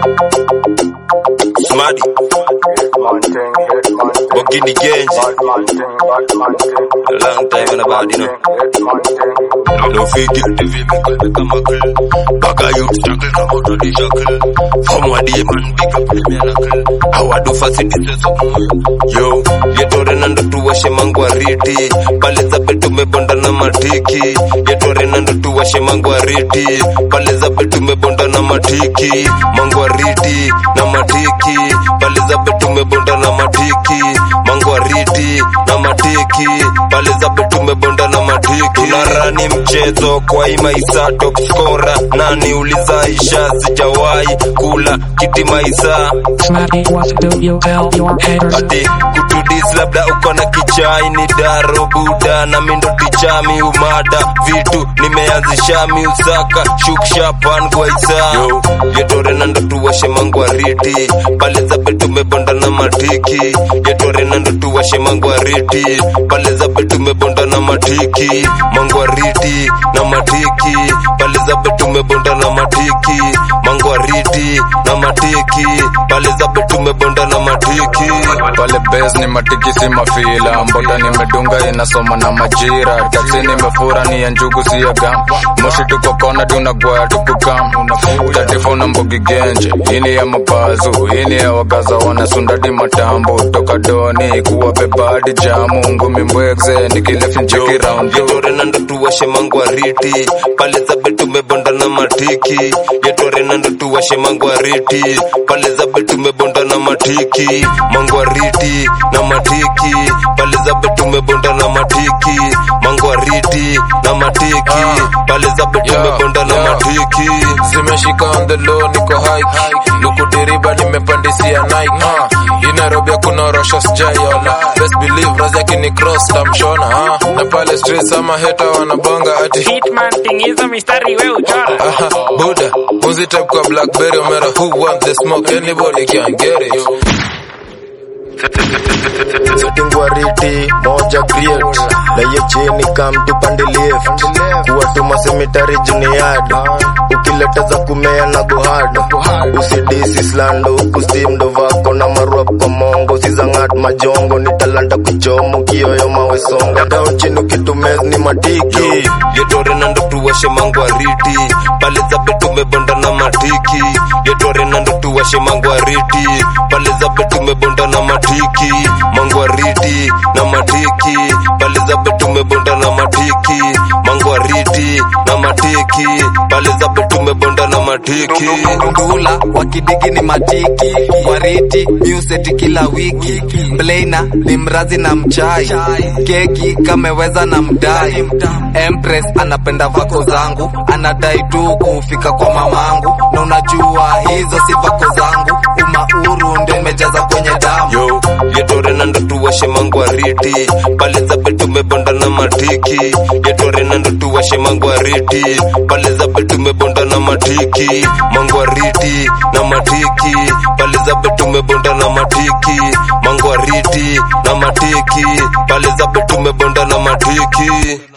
Smarty Bogini Genji a long time in the body, you know. No fake guilty feel me call me come a kill. Baka you struggle come out of the shackle. From what the man big up the miracle. How I do facilities so yo yetore nando tuwashe mangwariti paleza betu mebonda na matiki yetore nando tuwashe mangwariti paleza betu mebonda na matiki mangwariti na matiki paleza betu mebonda na matiki mangwariti na matiki paleza betu mebonda na matiki tunarani mchezo kwa imaisa top scorer nani ulizaisha sijawahi kula kiti maisa Smarty, what do you tell your haters? Ati kutudis labda uko na kichai ni daro buda na mindo tichami umada vitu nimeanzisha miusaka shuksha pan gwaisa yo yetore nando tuwashe mangwariti paleza betu mebonda na matiki yetore nando tuwashe mangwariti paleza betu mebonda na matiki mangwariti na matiki paleza betu mebonda na matiki mangwariti na matiki paleza betu mebonda na matiki pale base ni matiki si mafila mbota nimedunga inasoma na majira taksi nimefura ni ya njugu si ya gam moshi tuko kona tunagwaya tukukam tatifuna mbugi genje ini ya mabazu ini ya wagaza wanasundadi matambo toka doni kuwa bebadi jamu ngumi mbwekze nikilefi njeki round yetore nando tuwashe mangwariti paleza betu mebonda na matiki yetore nando tuwashe mangwariti paleza betu mebonda na matiki mangwariti na matiki paleza betu mebonda na matiki mangwariti na matiki paleza betu mebonda na matiki zimeshika on the low niko high luku diriba nimepandisia Nike Nairobi kuna rosho sijaiona best believe razi yaki ni cross tamshona na pale streets ama hater wanabonga ati Hitman tingizo mistari we uchora Buddha pussy type kwa Blackberry omera who wants the smoke anybody can get it Tingwariti moja create Laye chini come to pande left Kuwa tuma cemetery juniad Ukileta za kumea na gohad Usidisi slando uku steam do vako na maruap kwa mongo Sizangat majongo ni talanta kuchomo kiyoyo mawe songa Down chini ukitumez ni matiki yetore nando tuwashe mangwariti paleza betu mebonda na matiki yetore nando tuwashe mangwariti paleza betu mebonda na matiki mangwariti na matiki paleza betu mebonda na matiki mangwariti na matiki paleza betu mebonda na matiki ndula wakidigi ni matiki wariti museti kila wiki Blaina ni mrazi na mchai keki kameweza na mdai Empress anapenda vako zangu anadai tu kufika kwa mamangu na unajua hizo si vako zangu umauru ndio imejaza kwenye damu yo yetore nando tuwashe mangwariti paleza betu mebonda na matiki yetore nando tuwashe mangwariti paleza betu mebonda na matiki mangwariti na matiki paleza betu mebonda na matiki mangwariti na matiki paleza betu mebonda na matiki